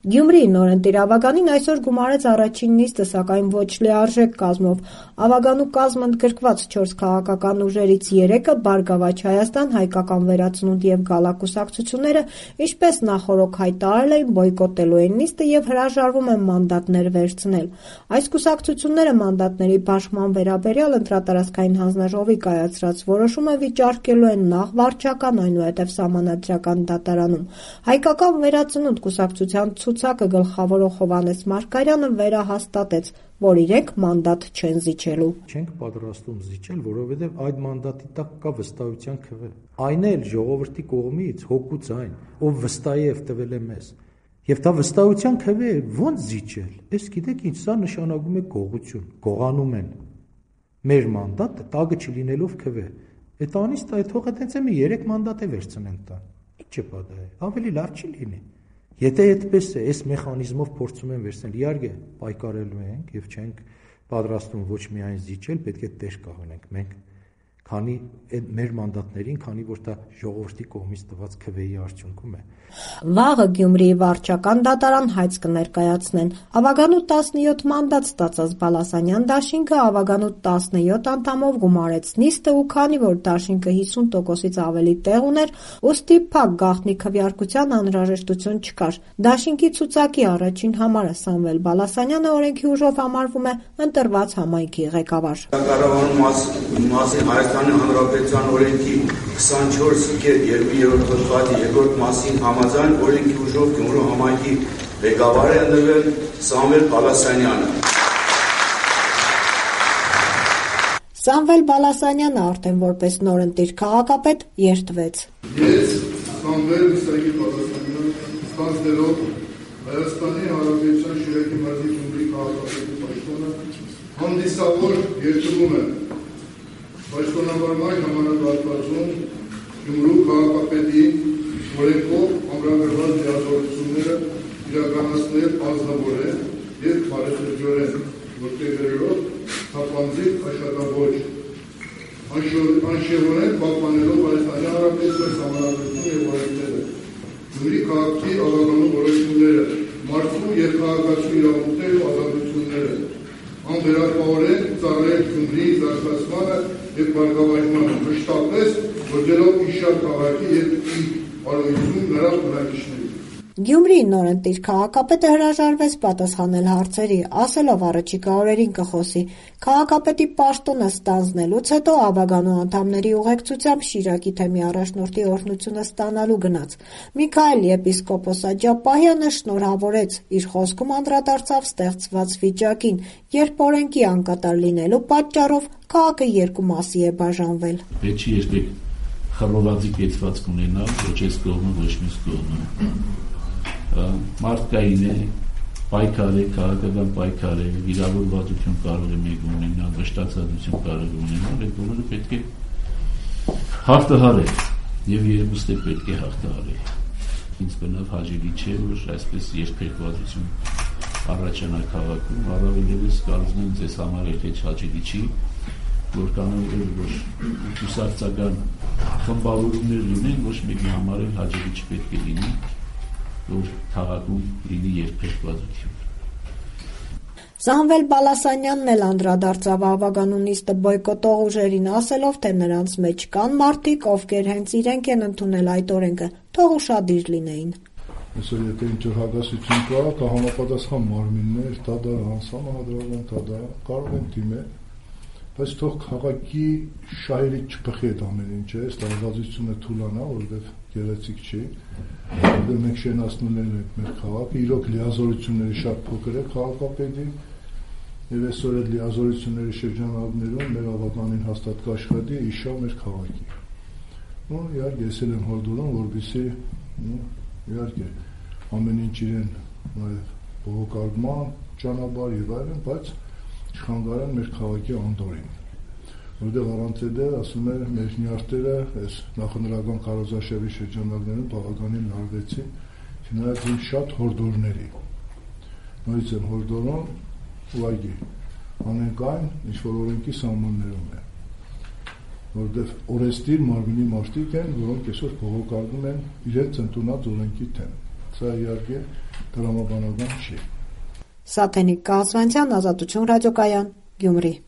Գյումրի նորընտիր Ավագանին այսօր գումարեց առաջին նիստը, սակայն ոչ լիարժեք կազմով։ Ավագանու կազմն ընդգրկված 4 քաղաքական ուժերից 3-ը՝ Բարգավաճ Հայաստան, Հայկական վերածնունդ և Գալա կուսակցությունները, ինչպես նախօրոք հայտարարել էին, բոյկոտելու են նիստը և հրաժարվում են մանդատներ վերցնել։ Այս կուսակցությունները մանդատների բաշխման վերաբերյալ ընտրատարածքային հանձնաժողովի կայացրած որոշումը վիճարկելու են նախ վարչական, այնուհետև սահմանադրական դատարանում։ Հայկական վերածնունդ կուսակցության ցուցակը գլխավորող Հովհաննես Մարգարյանը վերահաստատեց, որ իրենք մանդատ չեն զիջելու։ Չենք պատրաստվում զիջել, որովհետև այդ մանդատի տակ կա վստահության քվե։ Այն էլ ժողովրդի կողմից հոգուց այն, ով վստահի տվել է մեզ։ Եվ դա վստահության քվե է, ոնց զիջել։ Էս գիտեք ինչ, սա նշանակում է գողություն, գողանում են։ Մեր մանդատը տագը չլինելով քվե։ Այդ անից թող այդպես է 3 մանդատ է վերցնեն տան։ Ինչ է պատահի, ավելի լավ չի լինի։ Եթե այդպես է, այս մեխանիզմով փորձում են վերցնել, իհարկե պայքարելու ենք եւ չենք պատրաստվում ոչ միայն զիջել, պետք է տեր կանգնենք մենք, քանի մեր մանդատներին, քանի որ դա ժողովրդի կողմից տված քվեի արդյունքում է։ Վաղը Գյումրիի վարչական դատարան հայց կներկայացնեն։ Ավագանու 17 մանդատ ստացած Բալասանյան դաշինքը Ավագանու 17 անդամով գումարեց նիստը, ու քանի որ դաշինքը 50%-ից ավելի տեղ ուներ, ուստի փակ գաղտնի քվեարկության անհրաժեշտություն չկար։ Դաշինքի ցուցակի առաջին համարը Սամվել Բալասանյանը օրենքի ուժով համարվում է ընտրված համայնքի ղեկավար։ Հայաստանի Հանրապետության օրենքի 24.2 հոդվածի 2-րդ մասին համաձայն օրենքի ուժով Գյումրու համայնքի ղեկավար է ընտրվել Սամվել Բալասանյանը։ Սամվել Բալասանյանը արդեն որպես նորընտիր քաղաքապետ երդվեց։ Ես Սամվել Բալասանյանը ստանձնելով Հայաստանի Հանրապետության Շիրակի մարզի Գյումրի քաղաքապետի պաշտոնը հանդիսավոր երդվում եմ պաշտոնավարման ժամանակահատվածում Գյումրու քաղաքապետի օրենքով ամրագրված լիազորությունները իրականացնել անձնավորեն և բարեփոխորեն որդեգրելով թափանցիկ աշխատավոր անշեղորեն պահպանելով Հայաստանի Հանրապետության սահմանադրությունը և օրենքները, Գյումրի քաղաքի ավագանու որոշումները, մարդու և քաղաքացու իրավունքները ու ազատությունները, անվերապահորեն ծառայել Գյումրիի զարգացմանը և բարգավաճմանը, մշտապես գործելով իշար քաղաքի և իր բարոյություն նրա բնակիչների։ Գյումրիի նորընտիր քաղաքապետը հրաժարվեց պատասխանել հարցերի, ասելով առաջիկա օրերին կխոսի։ Քաղաքապետի պաշտոնը ստանձնելուց հետո Ավագանու անդամների ուղեկցությամբ Շիրակի թեմի առաջնորդի օրհնությունը ստանալու գնաց։ Միքայել եպիսկոպոս Աջապահյանը շնորհավորեց, իր խոսքում անդրադարձավ ստեղծված վիճակին, երբ օրենքի անկատար լինելու պատճառով քաղաքը երկու մասի է բաժանվել։ Պետք չի երբեք խռովվածի կեցվածք ունենալ, ոչ այս կողմը, ոչ մյուս կողմը։ Մարդկային է, պայքար է, քաղաքական պայքար է, վիրավորվածություն կարող է մեկ ունենալ, վշտացածություն կարող է ունենալ, այդ բոլորը պետք է հաղթահարել եւ երբուստե պետք է հաղթահարել։ Ինձ բնավ հաճելի չէ, որ այսպես երկրպետություն առաջանա քաղաքում, առավել ևս կարծում եմ ձեզ համար էլ հեչ հաճելի չի, որ կանոններ, որ ուսակցական խմբավորումներ լինեն, ոչ մեկի համար էլ հաճելի չպետք է լինի, որ քաղաքում լինի երկրպետություն։ Սամվել Բալասանյանն էլ անդրադարձավ Ավագանու նիստը բոյկոտող ուժերին, ասելով, թե նրանց մեջ կան մարդիկ, ովքեր հենց իրենք են ընդունել այդ օրենքը, թող ուշադիր լինեին։ Այսօր եթե ինչ-որ հակասություն կա, համապատասխան մարմիններ, դա համադրական, դա կարող են դիմել, բայց թող քաղաքի շահերից չփխի այդ ամեն ինչը, ստարվածությունը թուլանա, որովհետև գեղեցիկ չի, որովհետև մենք շենացնում ենք մեր քաղաքը, իրոք լիազորությունների շատ փոքր է քաղաքապետի, եւ այսօր այդ լիազորությունների շրջանակներում մեր ավականին հաստատ կաշխատի իշա մեր քաղաքի։ Իհարկե ես էլ եմ հորդորում, որպեսզի իհարկե ամեն ինչ իրեն նաև բողոքարկման ճանապարհ եւ այլն, բայց չխանգարեն մեր քաղաքի անդորին, որտեղ առանց դա ասում են մեր նյարդերը այս նախնրական քարոզաշարի շրջանակներում բավականին լարվեցին, չնայած շատ հորդորների։ Նույնիսկ եմ հորդորում ուղղակի անենք այն, ինչ որ օրենքի սահմաններում է, որտեղ օրենսդիր մարմինի մարդիկ են, որոնք այսօր բողոքարկում են իրենց ընդունած օրենքի դեմ։ Սա իհարկե տրամաբանական չի։ Սաթենիկ Կահասվանցյան, Ազատություն ռադիոկայան, Գյումրի։